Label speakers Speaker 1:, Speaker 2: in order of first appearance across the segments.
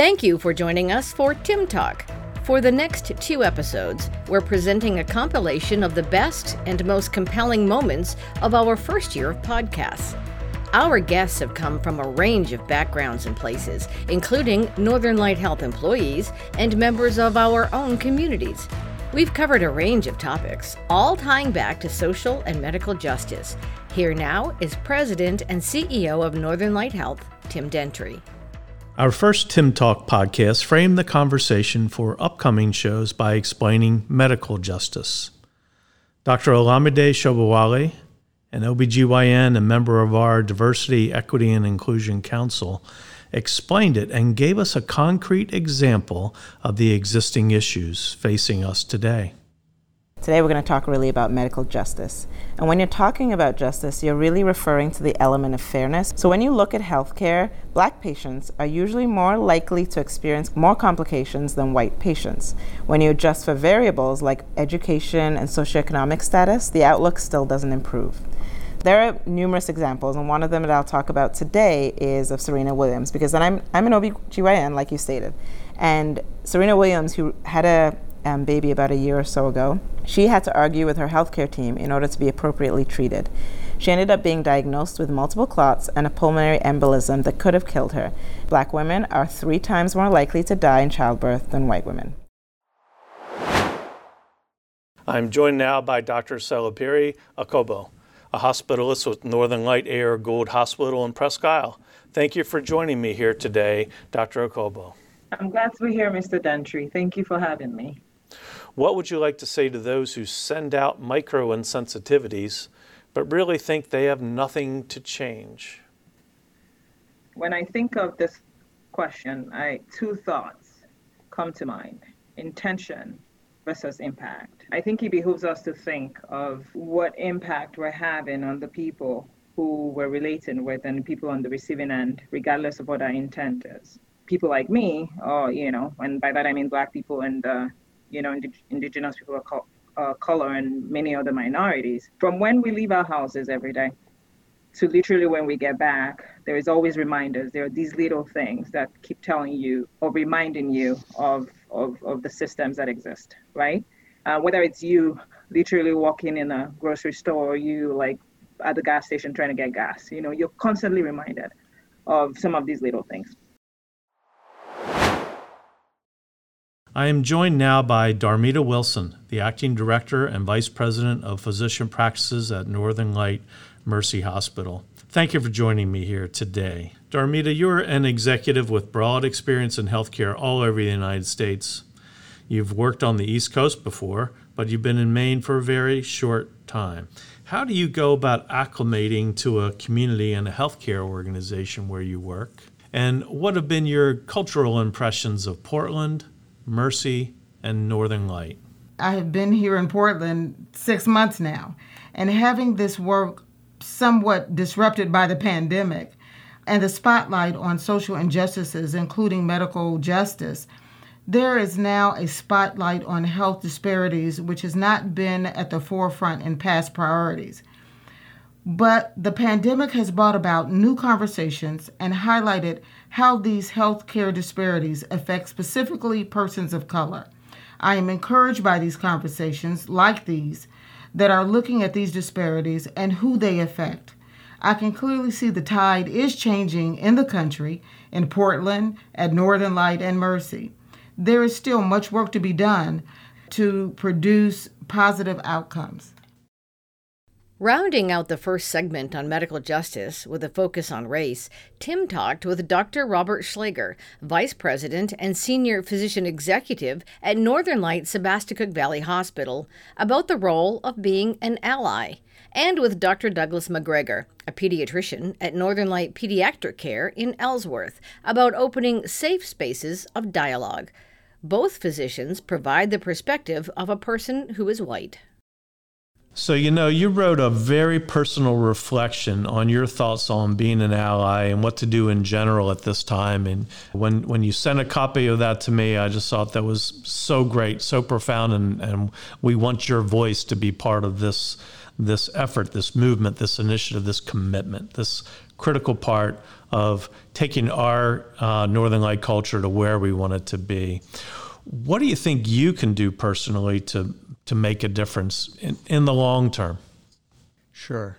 Speaker 1: Thank you for joining us for Tim Talk. For the next 2 episodes, we're presenting a compilation of the best and most compelling moments of our first year of podcasts. Our guests have come from a range of backgrounds and places, including Northern Light Health employees and members of our own communities. We've covered a range of topics, all tying back to social and medical justice. Here now is President and CEO of Northern Light Health, Tim Dentry.
Speaker 2: Our first Tim Talk podcast framed the conversation for upcoming shows by explaining medical justice. Dr. Olamide Sobowale, an OBGYN and member of our Diversity, Equity, and Inclusion Council, explained it and gave us a concrete example of the existing issues facing us today.
Speaker 3: Today we're going to talk really about medical justice. And when you're talking about justice, you're really referring to the element of fairness. So when you look at healthcare, Black patients are usually more likely to experience more complications than white patients. When you adjust for variables like education and socioeconomic status, the outlook still doesn't improve. There are numerous examples, and one of them that I'll talk about today is of Serena Williams, because I'm an OBGYN, like you stated. And Serena Williams, who had a baby about a year or so ago, she had to argue with her healthcare team in order to be appropriately treated. She ended up being diagnosed with multiple clots and a pulmonary embolism that could have killed her. Black women are 3 times more likely to die in childbirth than white women.
Speaker 2: I'm joined now by Dr. Salipiri Akobo, a hospitalist with Northern Light AR Gould Hospital in Presque Isle. Thank you for joining me here today, Dr. Akobo.
Speaker 4: I'm glad to be here, Mr. Dentry. Thank you for having me.
Speaker 2: What would you like to say to those who send out micro-insensitivities but really think they have nothing to change?
Speaker 4: When I think of this question, 2 thoughts come to mind: intention versus impact. I think it behooves us to think of what impact we're having on the people who we're relating with and people on the receiving end, regardless of what our intent is. People like me, and by that I mean Black people and indigenous people of color and many other minorities. From when we leave our houses every day to literally when we get back, there is always reminders. There are these little things that keep telling you or reminding you of the systems that exist, right? Whether it's you literally walking in a grocery store or you like at the gas station trying to get gas, you're constantly reminded of some of these little things.
Speaker 2: I am joined now by Darmita Wilson, the Acting Director and Vice President of Physician Practices at Northern Light Mercy Hospital. Thank you for joining me here today. Darmita, you're an executive with broad experience in healthcare all over the United States. You've worked on the East Coast before, but you've been in Maine for a very short time. How do you go about acclimating to a community and a healthcare organization where you work? And what have been your cultural impressions of Portland, Mercy, and Northern Light?
Speaker 5: I have been here in Portland 6 months now, and having this work somewhat disrupted by the pandemic and the spotlight on social injustices, including medical justice, there is now a spotlight on health disparities, which has not been at the forefront in past priorities. But the pandemic has brought about new conversations and highlighted how these healthcare disparities affect specifically persons of color. I am encouraged by these conversations like these that are looking at these disparities and who they affect. I can clearly see the tide is changing in the country, in Portland, at Northern Light and Mercy. There is still much work to be done to produce positive outcomes.
Speaker 1: Rounding out the first segment on medical justice with a focus on race, Tim talked with Dr. Robert Schlager, Vice President and Senior Physician Executive at Northern Light Sebasticook Valley Hospital, about the role of being an ally, and with Dr. Douglas McGregor, a pediatrician at Northern Light Pediatric Care in Ellsworth, about opening safe spaces of dialogue. Both physicians provide the perspective of a person who is white.
Speaker 2: So, you wrote a very personal reflection on your thoughts on being an ally and what to do in general at this time. And when you sent a copy of that to me, I just thought that was so great, so profound, and we want your voice to be part of this this effort, this movement, this initiative, this commitment, this critical part of taking our Northern Light culture to where we want it to be. What do you think you can do personally to make a difference in the long term?
Speaker 6: Sure.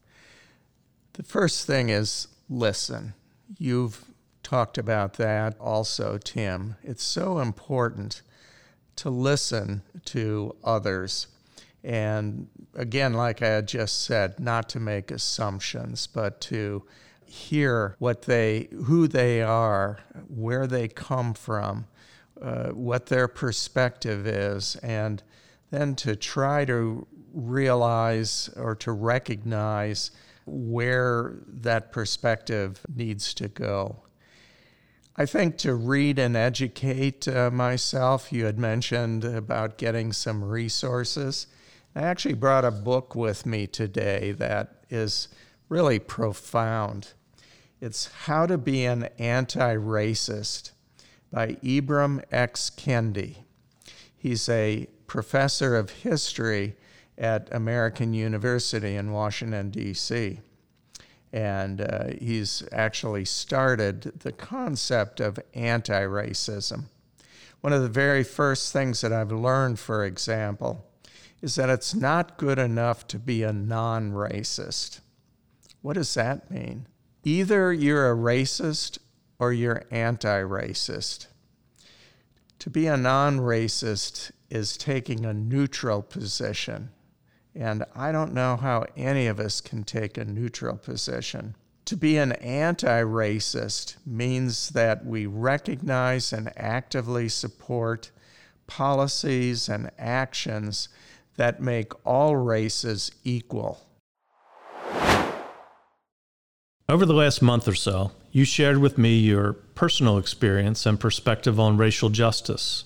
Speaker 6: The first thing is listen. You've talked about that also, Tim. It's so important to listen to others. And again, like I had just said, not to make assumptions, but to hear who they are, where they come from, what their perspective is, and then to try to realize or to recognize where that perspective needs to go. I think to read and educate myself, you had mentioned about getting some resources. I actually brought a book with me today that is really profound. It's How to Be an Anti-Racist by Ibram X. Kendi. He's a professor of history at American University in Washington, D.C. And he's actually started the concept of anti-racism. One of the very first things that I've learned, for example, is that it's not good enough to be a non-racist. What does that mean? Either you're a racist or you're anti-racist. To be a non-racist is taking a neutral position. And I don't know how any of us can take a neutral position. To be an anti-racist means that we recognize and actively support policies and actions that make all races equal.
Speaker 2: Over the last month or so, you shared with me your personal experience and perspective on racial justice.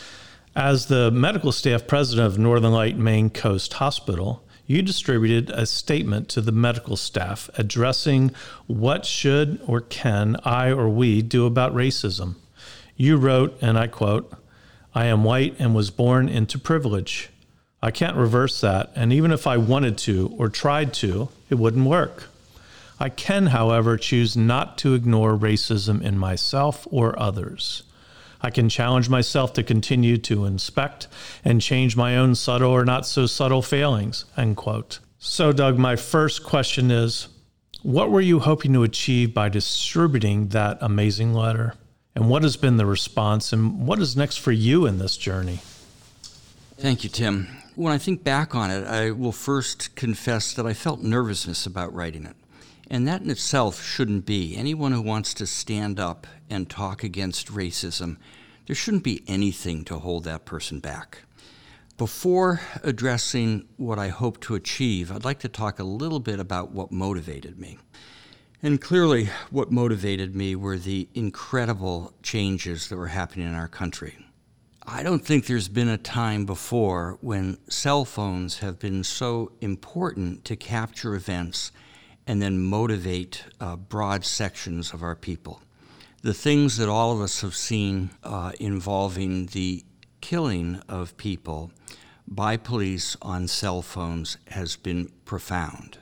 Speaker 2: As the medical staff president of Northern Light Maine Coast Hospital, you distributed a statement to the medical staff addressing what should or can I or we do about racism. You wrote, and I quote, "I am white and was born into privilege. I can't reverse that, and even if I wanted to or tried to, it wouldn't work. I can, however, choose not to ignore racism in myself or others. I can challenge myself to continue to inspect and change my own subtle or not so subtle failings," end quote. So, Doug, my first question is, what were you hoping to achieve by distributing that amazing letter? And what has been the response, and what is next for you in this journey?
Speaker 7: Thank you, Tim. When I think back on it, I will first confess that I felt nervousness about writing it. And that in itself shouldn't be. Anyone who wants to stand up and talk against racism, there shouldn't be anything to hold that person back. Before addressing what I hope to achieve, I'd like to talk a little bit about what motivated me. And clearly, what motivated me were the incredible changes that were happening in our country. I don't think there's been a time before when cell phones have been so important to capture events and then motivate broad sections of our people. The things that all of us have seen involving the killing of people by police on cell phones has been profound.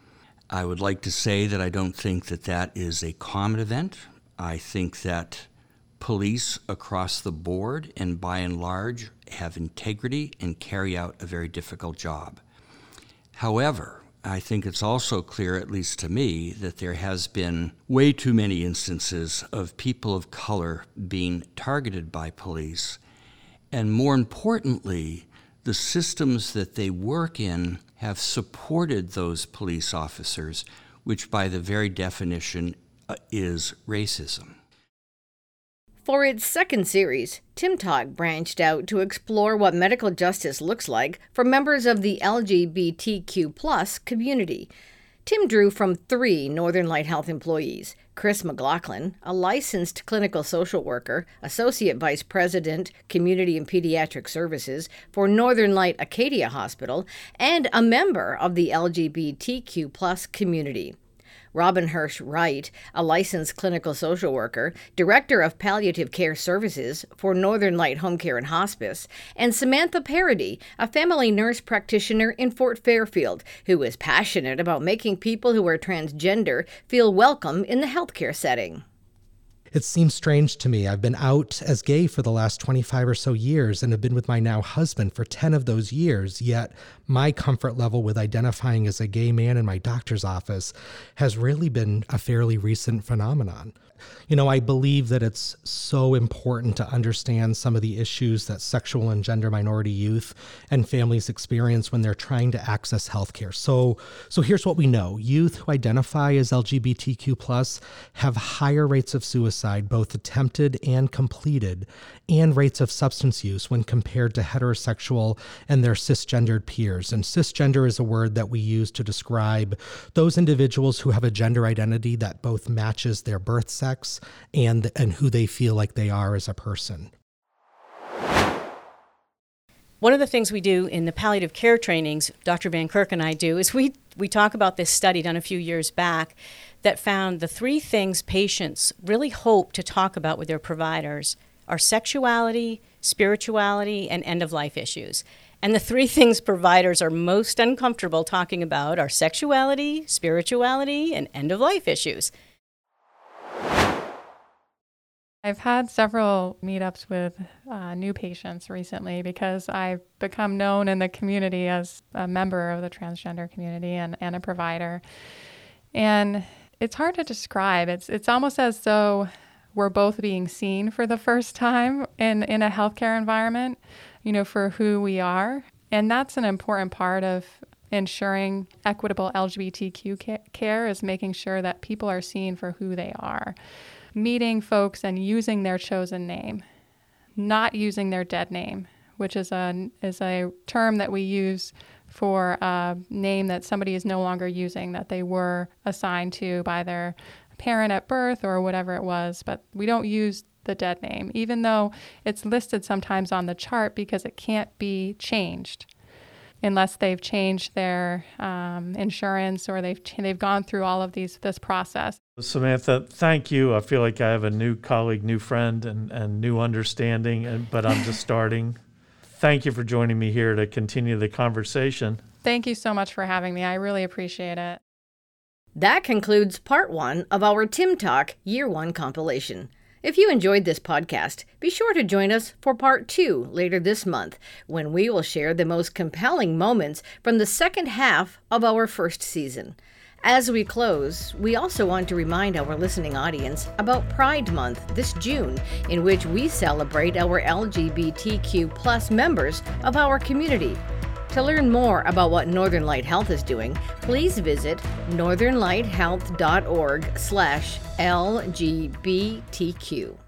Speaker 7: I would like to say that I don't think that that is a common event. I think that police across the board and by and large have integrity and carry out a very difficult job. However, I think it's also clear, at least to me, that there has been way too many instances of people of color being targeted by police, and more importantly, the systems that they work in have supported those police officers, which by the very definition is racism.
Speaker 1: For its second series, Tim Talk branched out to explore what medical justice looks like for members of the LGBTQ+ community. Tim drew from 3 Northern Light Health employees: Chris McLaughlin, a licensed clinical social worker, Associate Vice President, Community and Pediatric Services for Northern Light Acadia Hospital, and a member of the LGBTQ+ community. Robin Hirsch Wright, a licensed clinical social worker, Director of Palliative Care Services for Northern Light Home Care and Hospice, and Samantha Parody, a family nurse practitioner in Fort Fairfield, who is passionate about making people who are transgender feel welcome in the healthcare setting.
Speaker 8: It seems strange to me. I've been out as gay for the last 25 or so years and have been with my now husband for 10 of those years, yet my comfort level with identifying as a gay man in my doctor's office has really been a fairly recent phenomenon. You know, I believe that it's so important to understand some of the issues that sexual and gender minority youth and families experience when they're trying to access healthcare. So here's what we know. Youth who identify as LGBTQ+ have higher rates of suicide, both attempted and completed, and rates of substance use when compared to heterosexual and their cisgendered peers. And cisgender is a word that we use to describe those individuals who have a gender identity that both matches their birth sex and who they feel like they are as a person.
Speaker 9: One of the things we do in the palliative care trainings, Dr. Van Kirk and I do, is we talk about this study done a few years back that found the 3 things patients really hope to talk about with their providers are sexuality, spirituality, and end-of-life issues. And the 3 things providers are most uncomfortable talking about are sexuality, spirituality, and end-of-life issues.
Speaker 10: I've had several meetups with new patients recently because I've become known in the community as a member of the transgender community and a provider. And it's hard to describe. It's almost as though we're both being seen for the first time in a healthcare environment, you know, for who we are. And that's an important part of ensuring equitable LGBTQ care, is making sure that people are seen for who they are. Meeting folks and using their chosen name, not using their dead name, which is a term that we use for a name that somebody is no longer using, that they were assigned to by their parent at birth or whatever it was. But we don't use the dead name, even though it's listed sometimes on the chart, because it can't be changed unless they've changed their insurance or they've gone through all of this process.
Speaker 2: Samantha, thank you. I feel like I have a new colleague, new friend, and new understanding, but I'm just starting. Thank you for joining me here to continue the conversation.
Speaker 10: Thank you so much for having me. I really appreciate it.
Speaker 1: That concludes part 1 of our Tim Talk Year 1 compilation. If you enjoyed this podcast, be sure to join us for part 2 later this month, when we will share the most compelling moments from the second half of our first season. As we close, we also want to remind our listening audience about Pride Month this June, in which we celebrate our LGBTQ+ members of our community. To learn more about what Northern Light Health is doing, please visit northernlighthealth.org/LGBTQ.